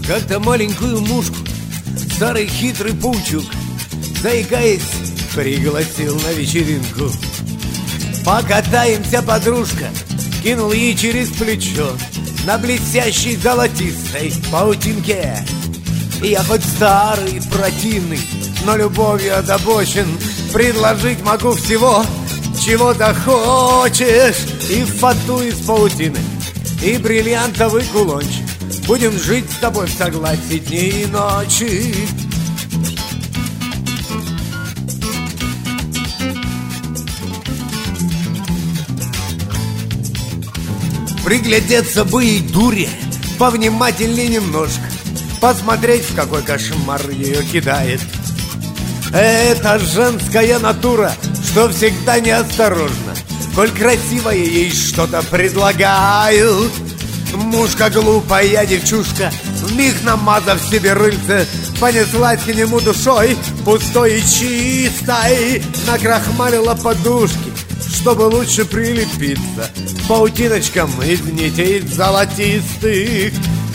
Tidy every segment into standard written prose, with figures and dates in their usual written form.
Как-то маленькую мушку старый хитрый паучок, заикаясь, пригласил на вечеринку. «Покатаемся, подружка!» кинул ей через плечо на блестящей золотистой паутинке. Я хоть старый, противный, но любовью озабочен. Предложить могу всего, чего захочешь. И фату из паутины, и бриллиантовый кулончик. Будем жить с тобой в согласии дни и ночи. Приглядеться бы и дуре повнимательнее немножко, посмотреть, в какой кошмар ее кидает. Это женская натура, что всегда неосторожна, коль красивое ей что-то предлагают. Мушка глупая девчушка, вмиг намазав себе рыльце, понеслась к нему душой пустой и чистой. Накрахмалила подушки, чтобы лучше прилепиться к паутиночкам из нитей золотистых.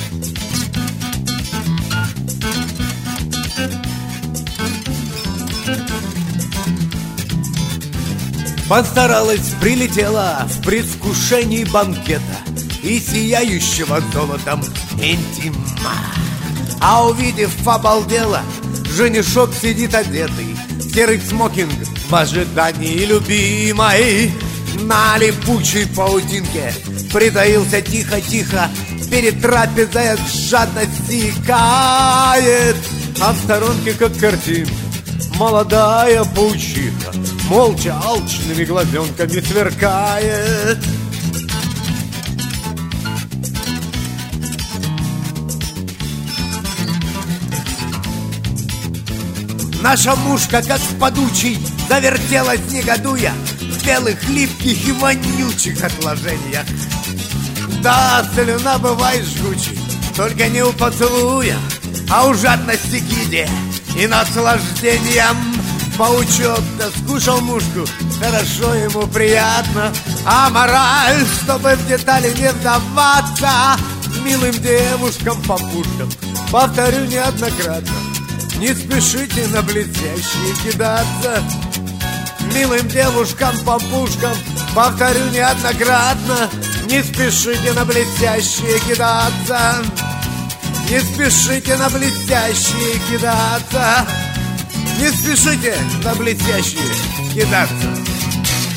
Постаралась, прилетела в предвкушении банкета и сияющего золотом интима. А увидев, обалдела, женишок сидит одетый в серый смокинг в ожидании любимой. На липучей паутинке притаился тихо-тихо, перед трапезой от жадности икает. А в сторонке, как картинка, молодая паучиха молча алчными глазенками сверкает. Наша мушка, как в подучий, завертелась, негодуя, в белых, липких и вонючих отложениях. Да, слюна бывает жгучей, только не у поцелуя, а у жадности киде и наслаждением. Паучок-то скушал мушку, хорошо ему приятно, а мораль, чтобы в детали не вдаваться, милым девушкам по пушкам повторю неоднократно: не спешите на блестящие кидаться. Милым девушкам по пушкам повторю неоднократно: не спешите на блестящие кидаться. Не спешите на блестящие кидаться. Не спешите на блестящие кидаться.